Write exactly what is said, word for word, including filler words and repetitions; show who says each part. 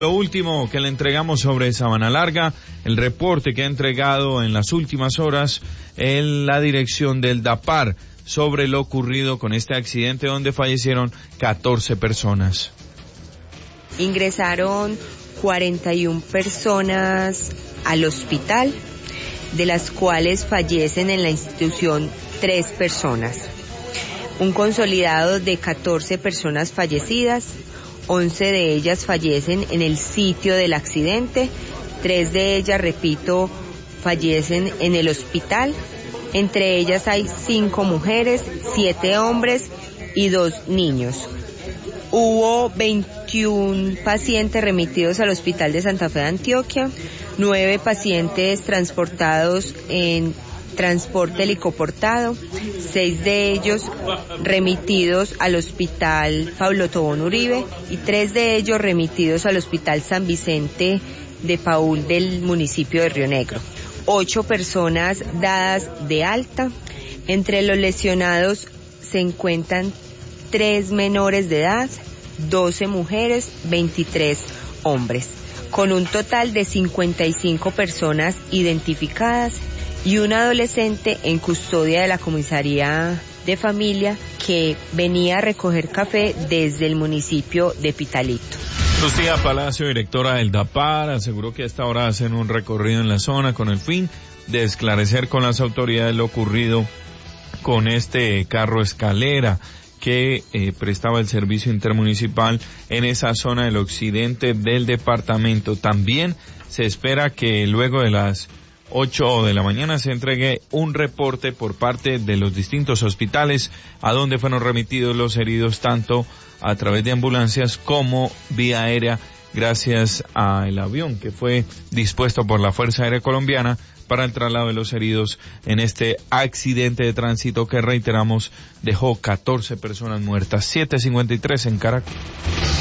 Speaker 1: Lo último que le entregamos sobre Sabana Larga, el reporte que ha entregado en las últimas horas en la dirección del DAPAR sobre lo ocurrido con este accidente donde fallecieron catorce personas.
Speaker 2: Ingresaron cuarenta y una personas al hospital, de las cuales fallecen en la institución tres personas. Un consolidado de catorce personas fallecidas. once de ellas fallecen en el sitio del accidente, tres de ellas, repito, fallecen en el hospital. Entre ellas hay cinco mujeres, siete hombres y dos niños. Hubo veintiún pacientes remitidos al Hospital de Santa Fe de Antioquia, nueve pacientes transportados en transporte helicoportado, seis de ellos remitidos al Hospital Pablo Tobón Uribe y tres de ellos remitidos al Hospital San Vicente de Paúl del municipio de Río Negro. Ocho personas dadas de alta. Entre los lesionados se encuentran tres menores de edad, doce mujeres, veintitrés hombres, con un total de cincuenta y cinco personas identificadas y un adolescente en custodia de la comisaría de familia que venía a recoger café desde el municipio de Pitalito.
Speaker 1: Lucía Palacio, directora del DAPAR, aseguró que a esta hora hacen un recorrido en la zona con el fin de esclarecer con las autoridades lo ocurrido con este carro escalera que eh, prestaba el servicio intermunicipal en esa zona del occidente del departamento. También se espera que luego de las ocho de la mañana se entregue un reporte por parte de los distintos hospitales a donde fueron remitidos los heridos, tanto a través de ambulancias como vía aérea, gracias al avión que fue dispuesto por la Fuerza Aérea Colombiana para el traslado de los heridos en este accidente de tránsito que, reiteramos, dejó catorce personas muertas. siete cincuenta y tres en Caracas.